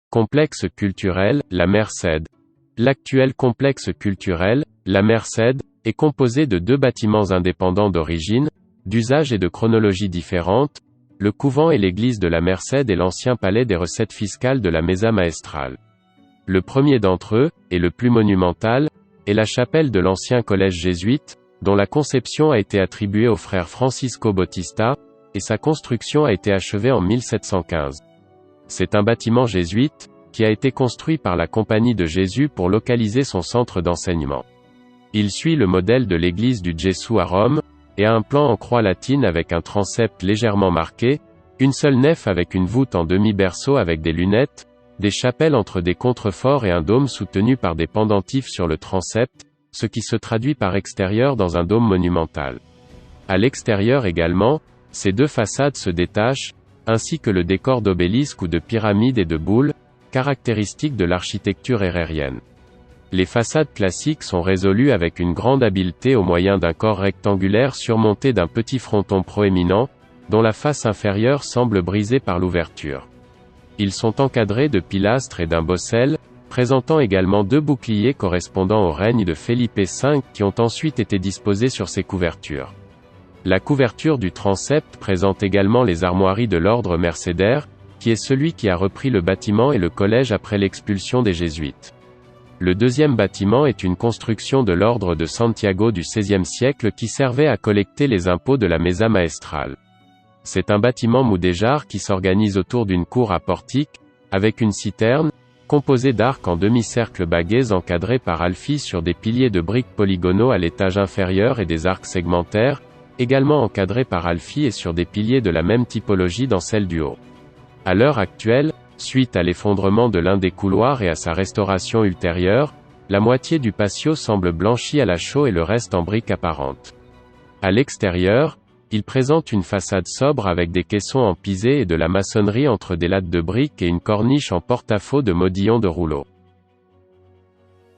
Complexe culturel, la Merced. L'actuel complexe culturel, la Merced, est composé de 2 bâtiments indépendants d'origine, d'usage et de chronologie différentes, le couvent et l'église de la Merced et l'ancien palais des recettes fiscales de la Mesa Maestral. Le premier d'entre eux, et le plus monumental, est la chapelle de l'ancien collège jésuite, dont la conception a été attribuée au frère Francisco Bautista, et sa construction a été achevée en 1715. C'est un bâtiment jésuite, qui a été construit par la Compagnie de Jésus pour localiser son centre d'enseignement. Il suit le modèle de l'église du Gesù à Rome, et a un plan en croix latine avec un transept légèrement marqué, une seule nef avec une voûte en demi-berceau avec des lunettes, des chapelles entre des contreforts et un dôme soutenu par des pendentifs sur le transept, ce qui se traduit par extérieur dans un dôme monumental. À l'extérieur également, ces 2 façades se détachent, ainsi que le décor d'obélisques ou de pyramides et de boules, caractéristiques de l'architecture hérérienne. Les façades classiques sont résolues avec une grande habileté au moyen d'un corps rectangulaire surmonté d'un petit fronton proéminent, dont la face inférieure semble brisée par l'ouverture. Ils sont encadrés de pilastres et d'un bossel, présentant également 2 boucliers correspondant au règne de Felipe V qui ont ensuite été disposés sur ces couvertures. La couverture du transept présente également les armoiries de l'ordre mercédaire, qui est celui qui a repris le bâtiment et le collège après l'expulsion des jésuites. Le deuxième bâtiment est une construction de l'ordre de Santiago du XVIe siècle qui servait à collecter les impôts de la Mesa Maestral. C'est un bâtiment mudéjar qui s'organise autour d'une cour à portique, avec une citerne, composée d'arcs en demi-cercle bagués encadrés par alfis sur des piliers de briques polygonaux à l'étage inférieur et des arcs segmentaires, également encadrés par alfis et sur des piliers de la même typologie dans celle du haut. À l'heure actuelle, suite à l'effondrement de l'un des couloirs et à sa restauration ultérieure, la moitié du patio semble blanchi à la chaux et le reste en briques apparentes. À l'extérieur, il présente une façade sobre avec des caissons en pisé et de la maçonnerie entre des lattes de briques et une corniche en porte-à-faux de modillons de rouleau.